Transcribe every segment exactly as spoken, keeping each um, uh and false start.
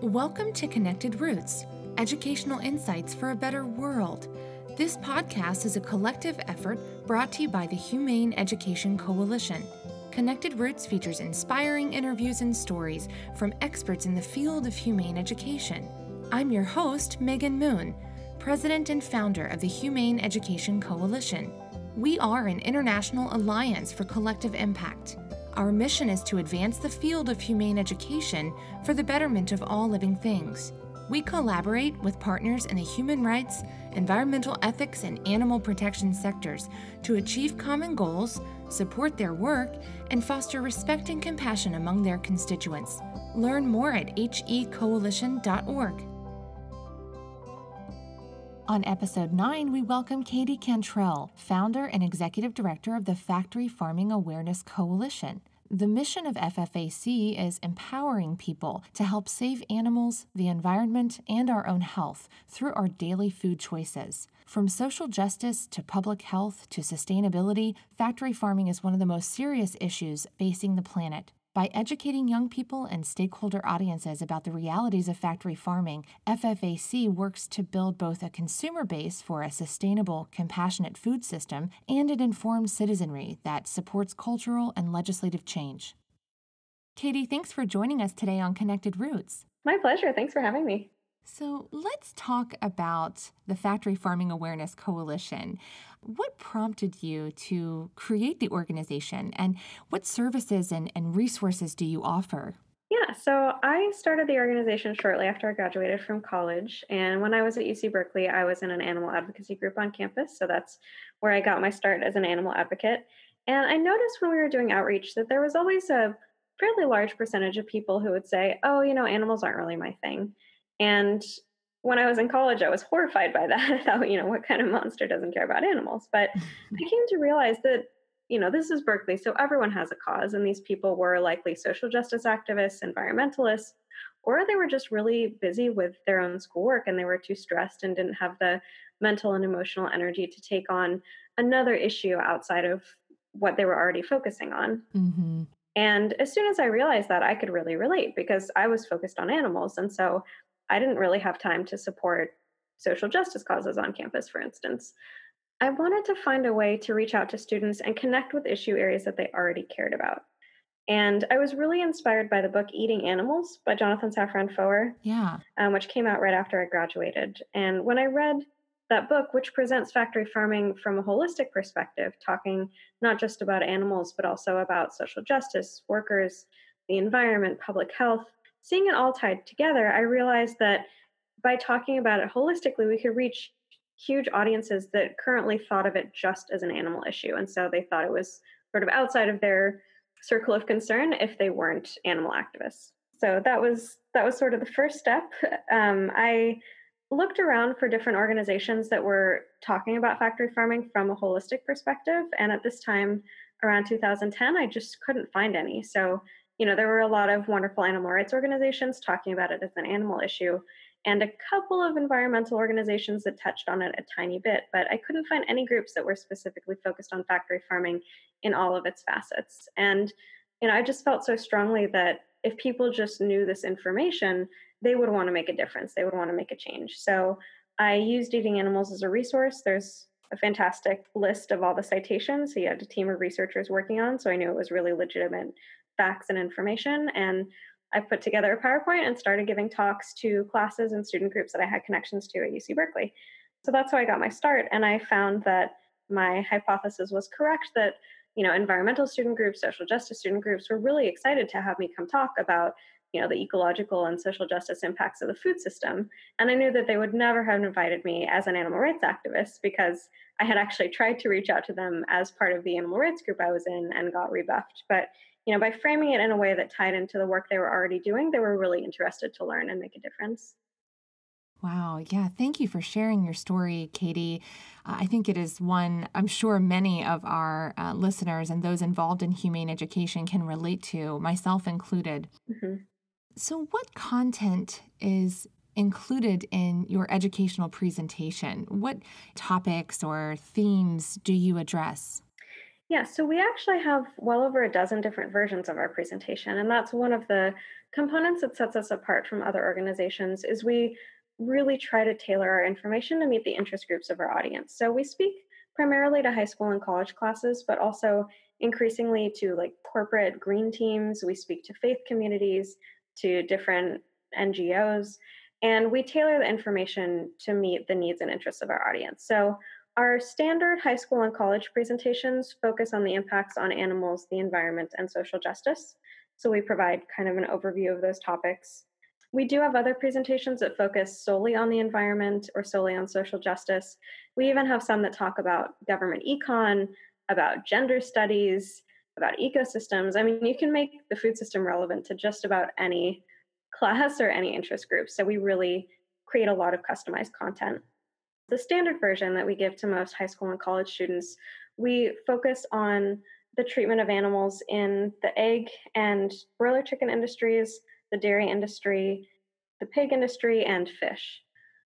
Welcome to Connected Roots, educational insights for a better world. This podcast is a collective effort brought to you by the Humane Education Coalition. Connected Roots features inspiring interviews and stories from experts in the field of humane education. I'm your host, Megan Moon, president and founder of the Humane Education Coalition. We are an international alliance for collective impact. Our mission is to advance the field of humane education for the betterment of all living things. We collaborate with partners in the human rights, environmental ethics, and animal protection sectors to achieve common goals, support their work, and foster respect and compassion among their constituents. Learn more at h e coalition dot org. On episode nine, we welcome Katie Cantrell, founder and executive director of the Factory Farming Awareness Coalition. The mission of F F A C is empowering people to help save animals, the environment, and our own health through our daily food choices. From social justice to public health to sustainability, factory farming is one of the most serious issues facing the planet. By educating young people and stakeholder audiences about the realities of factory farming, F F A C works to build both a consumer base for a sustainable, compassionate food system and an informed citizenry that supports cultural and legislative change. Katie, thanks for joining us today on Connected Roots. My pleasure. Thanks for having me. So let's talk about the Factory Farming Awareness Coalition. What prompted you to create the organization, and what services and, and resources do you offer? Yeah, so I started the organization shortly after I graduated from college. And when I was at U C Berkeley, I was in an animal advocacy group on campus. So that's where I got my start as an animal advocate. And I noticed when we were doing outreach that there was always a fairly large percentage of people who would say, oh, you know, animals aren't really my thing. And when I was in college, I was horrified by that. I thought, you know, what kind of monster doesn't care about animals? But I came to realize that, you know, this is Berkeley, so everyone has a cause. And these people were likely social justice activists, environmentalists, or they were just really busy with their own schoolwork and they were too stressed and didn't have the mental and emotional energy to take on another issue outside of what they were already focusing on. Mm-hmm. And as soon as I realized that, I could really relate because I was focused on animals. And so I didn't really have time to support social justice causes on campus, for instance. I wanted to find a way to reach out to students and connect with issue areas that they already cared about. And I was really inspired by the book Eating Animals by Jonathan Safran Foer, Yeah. um, which came out right after I graduated. And when I read that book, which presents factory farming from a holistic perspective, talking not just about animals, but also about social justice, workers, the environment, public health, seeing it all tied together, I realized that by talking about it holistically, we could reach huge audiences that currently thought of it just as an animal issue. And so they thought it was sort of outside of their circle of concern if they weren't animal activists. So that was that was sort of the first step. Um, I looked around for different organizations that were talking about factory farming from a holistic perspective. And at this time, around two thousand ten, I just couldn't find any. So you know, there were a lot of wonderful animal rights organizations talking about it as an animal issue, and a couple of environmental organizations that touched on it a tiny bit, but I couldn't find any groups that were specifically focused on factory farming in all of its facets. And, you know, I just felt so strongly that if people just knew this information, they would want to make a difference. They would want to make a change. So I used Eating Animals as a resource. There's a fantastic list of all the citations he had a team of researchers working on, so I knew it was really legitimate facts and information. And I put together a PowerPoint and started giving talks to classes and student groups that I had connections to at U C Berkeley. So that's how I got my start. And I found that my hypothesis was correct, that you know, environmental student groups, social justice student groups were really excited to have me come talk about you know, the ecological and social justice impacts of the food system. And I knew that they would never have invited me as an animal rights activist because I had actually tried to reach out to them as part of the animal rights group I was in and got rebuffed. But you know, by framing it in a way that tied into the work they were already doing, they were really interested to learn and make a difference. Wow. Yeah. Thank you for sharing your story, Katie. Uh, I think it is one I'm sure many of our uh, listeners and those involved in humane education can relate to, myself included. Mm-hmm. So what content is included in your educational presentation? What topics or themes do you address? Yeah, so we actually have well over a dozen different versions of our presentation, and that's one of the components that sets us apart from other organizations is we really try to tailor our information to meet the interest groups of our audience. So we speak primarily to high school and college classes, but also increasingly to like corporate green teams. We speak to faith communities, to different N G Os, and we tailor the information to meet the needs and interests of our audience. So our standard high school and college presentations focus on the impacts on animals, the environment, and social justice. So we provide kind of an overview of those topics. We do have other presentations that focus solely on the environment or solely on social justice. We even have some that talk about government econ, about gender studies, about ecosystems. I mean, you can make the food system relevant to just about any class or any interest group. So we really create a lot of customized content. The standard version that we give to most high school and college students, we focus on the treatment of animals in the egg and broiler chicken industries, the dairy industry, the pig industry, and fish.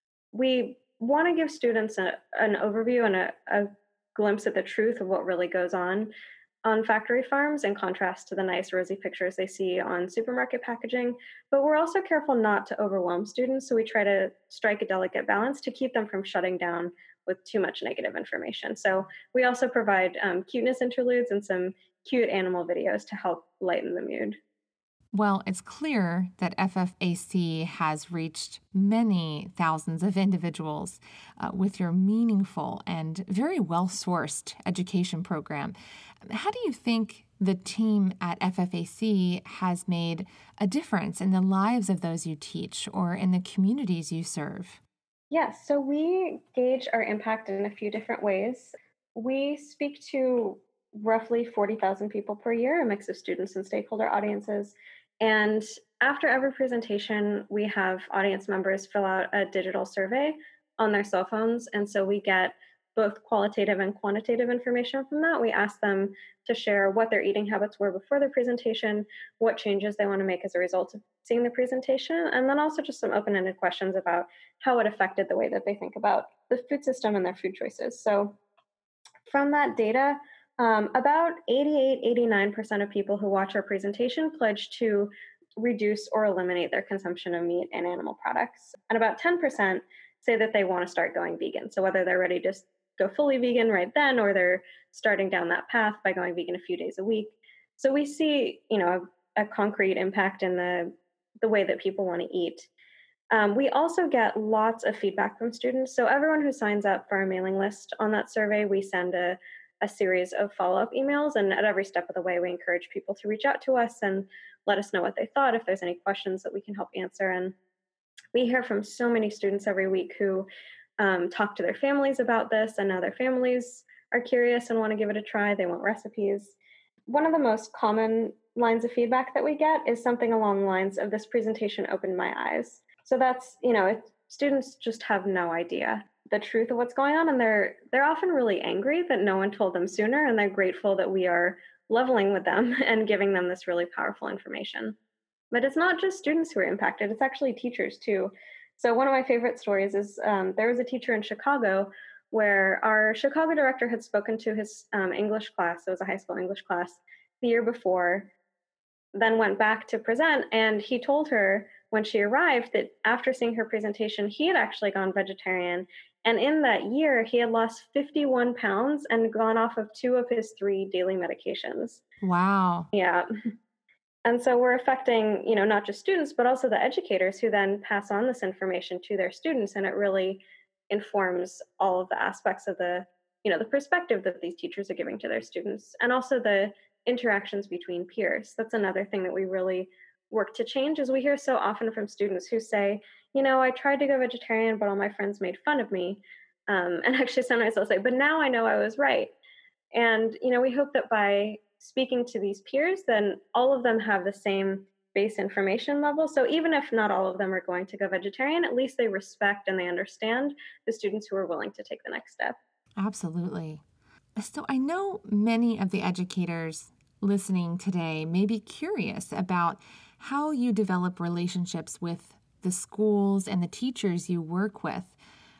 We want to give students a, an overview and a, a glimpse at the truth of what really goes on on factory farms in contrast to the nice rosy pictures they see on supermarket packaging. But we're also careful not to overwhelm students, so we try to strike a delicate balance to keep them from shutting down with too much negative information. So we also provide um, cuteness interludes and some cute animal videos to help lighten the mood. Well, it's clear that F F A C has reached many thousands of individuals uh, with your meaningful and very well sourced education program. How do you think the team at F F A C has made a difference in the lives of those you teach or in the communities you serve? Yes, so we gauge our impact in a few different ways. We speak to roughly forty thousand people per year, a mix of students and stakeholder audiences. And after every presentation, we have audience members fill out a digital survey on their cell phones. And so we get both qualitative and quantitative information from that. We ask them to share what their eating habits were before the presentation, what changes they want to make as a result of seeing the presentation, and then also just some open ended questions about how it affected the way that they think about the food system and their food choices. So, from that data, um, about eighty-eight, eighty-nine percent of people who watch our presentation pledge to reduce or eliminate their consumption of meat and animal products. And about ten percent say that they want to start going vegan. So whether they're ready to go fully vegan right then, or they're starting down that path by going vegan a few days a week. So we see, you know, a, a concrete impact in the, the way that people want to eat. Um, we also get lots of feedback from students. So everyone who signs up for our mailing list on that survey, we send a, a series of follow-up emails. And at every step of the way, we encourage people to reach out to us and let us know what they thought, if there's any questions that we can help answer. And we hear from so many students every week who um, talk to their families about this, and now their families are curious and want to give it a try. They want recipes. One of the most common lines of feedback that we get is something along the lines of, "This presentation opened my eyes." So that's, you know, it, students just have no idea the truth of what's going on, and they're they're often really angry that no one told them sooner, and they're grateful that we are leveling with them and giving them this really powerful information. But it's not just students who are impacted, it's actually teachers too. So one of my favorite stories is um, there was a teacher in Chicago where our Chicago director had spoken to his um, English class. It was a high school English class the year before, then went back to present, and he told her when she arrived that after seeing her presentation, he had actually gone vegetarian. And in that year, he had lost fifty-one pounds and gone off of two of his three daily medications. Wow. Yeah. And so we're affecting, you know, not just students, but also the educators who then pass on this information to their students. And it really informs all of the aspects of the, you know, the perspective that these teachers are giving to their students, and also the interactions between peers. That's another thing that we really work to change, is we hear so often from students who say, you know, I tried to go vegetarian, but all my friends made fun of me. Um, and actually sometimes they'll say, but now I know I was right. And, you know, we hope that by speaking to these peers, then all of them have the same base information level. So even if not all of them are going to go vegetarian, at least they respect and they understand the students who are willing to take the next step. Absolutely. So I know many of the educators listening today may be curious about how you develop relationships with the schools and the teachers you work with.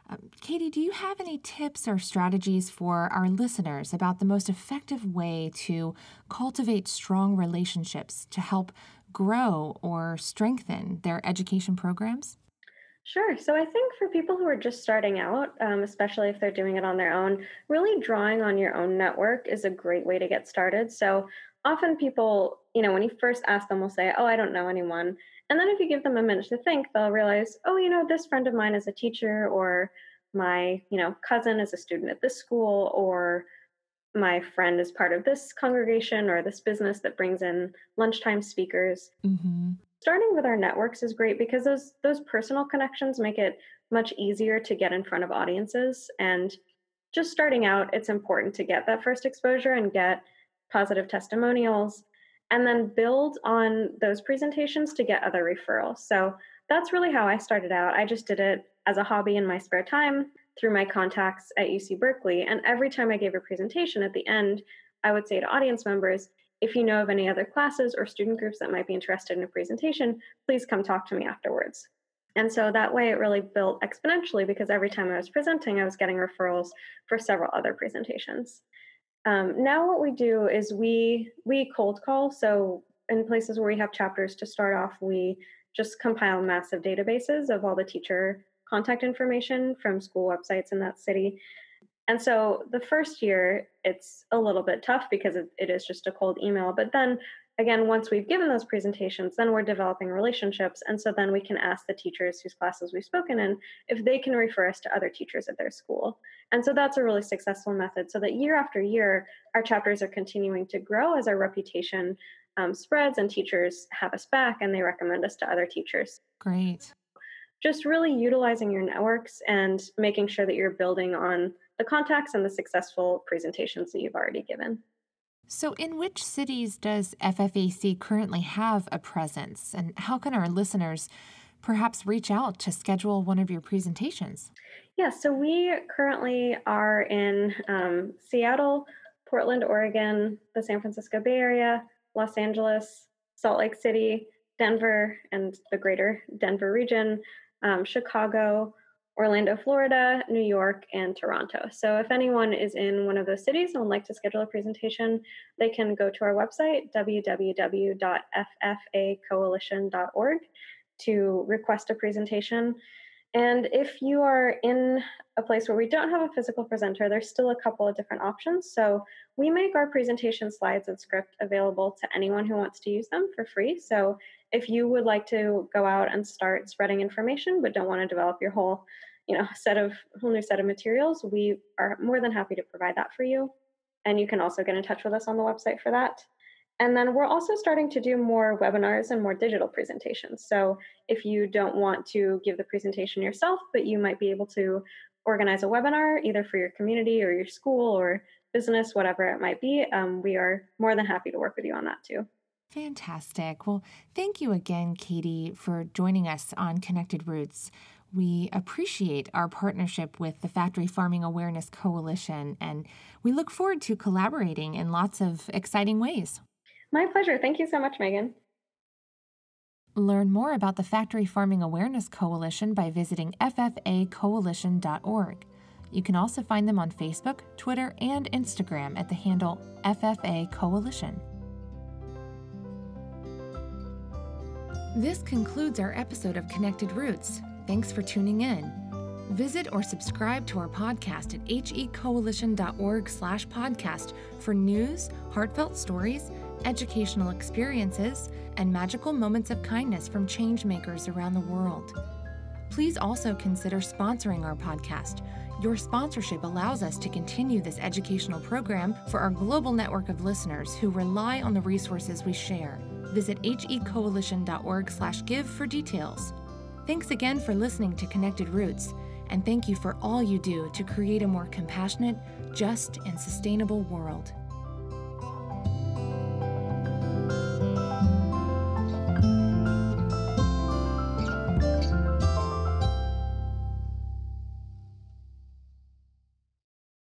Um, Katie, do you have any tips or strategies for our listeners about the most effective way to cultivate strong relationships to help grow or strengthen their education programs? Sure. So I think for people who are just starting out, um, especially if they're doing it on their own, really drawing on your own network is a great way to get started. So often people, you know, when you first ask them, will say, "Oh, I don't know anyone." And then if you give them a minute to think, they'll realize, "Oh, you know, this friend of mine is a teacher, or my, you know, cousin is a student at this school, or my friend is part of this congregation or this business that brings in lunchtime speakers." Mm-hmm. Starting with our networks is great because those those personal connections make it much easier to get in front of audiences. And just starting out, it's important to get that first exposure and get positive testimonials, and then build on those presentations to get other referrals. So that's really how I started out. I just did it as a hobby in my spare time through my contacts at U C Berkeley. And every time I gave a presentation at the end, I would say to audience members, "If you know of any other classes or student groups that might be interested in a presentation, please come talk to me afterwards." And so that way it really built exponentially, because every time I was presenting, I was getting referrals for several other presentations. Um, now what we do is we we cold call. So in places where we have chapters to start off, we just compile massive databases of all the teacher contact information from school websites in that city. And so the first year, it's a little bit tough because it, it is just a cold email. But then again, once we've given those presentations, then we're developing relationships. And so then we can ask the teachers whose classes we've spoken in if they can refer us to other teachers at their school. And so that's a really successful method, so that year after year, our chapters are continuing to grow as our reputation um, spreads and teachers have us back and they recommend us to other teachers. Great. Just really utilizing your networks and making sure that you're building on the contacts and the successful presentations that you've already given. So, in which cities does F F A C currently have a presence, and how can our listeners perhaps reach out to schedule one of your presentations? Yeah, so we currently are in um, Seattle, Portland, Oregon, the San Francisco Bay Area, Los Angeles, Salt Lake City, Denver, and the greater Denver region, um, Chicago, Orlando, Florida, New York, and Toronto. So if anyone is in one of those cities and would like to schedule a presentation, they can go to our website, w w w dot f f a coalition dot org, to request a presentation. And if you are in a place where we don't have a physical presenter, there's still a couple of different options. So we make our presentation slides and script available to anyone who wants to use them for free. So if you would like to go out and start spreading information but don't want to develop your whole, you know, set of whole new set of materials, we are more than happy to provide that for you. And you can also get in touch with us on the website for that. And then we're also starting to do more webinars and more digital presentations. So if you don't want to give the presentation yourself, but you might be able to organize a webinar either for your community or your school or business, whatever it might be, um, we are more than happy to work with you on that too. Fantastic. Well, thank you again, Katie, for joining us on Connected Roots. We appreciate our partnership with the Factory Farming Awareness Coalition, and we look forward to collaborating in lots of exciting ways. My pleasure. Thank you so much, Megan. Learn more about the Factory Farming Awareness Coalition by visiting f f a coalition dot org. You can also find them on Facebook, Twitter, and Instagram at the handle F F A Coalition. This concludes our episode of Connected Roots. Thanks for tuning in. Visit or subscribe to our podcast at h e coalition dot org slash podcast for news, heartfelt stories, educational experiences, and magical moments of kindness from change makers around the world. Please also consider sponsoring our podcast. Your sponsorship allows us to continue this educational program for our global network of listeners who rely on the resources we share. Visit h e coalition dot org slash give for details. Thanks again for listening to Connected Roots, and thank you for all you do to create a more compassionate, just, and sustainable world.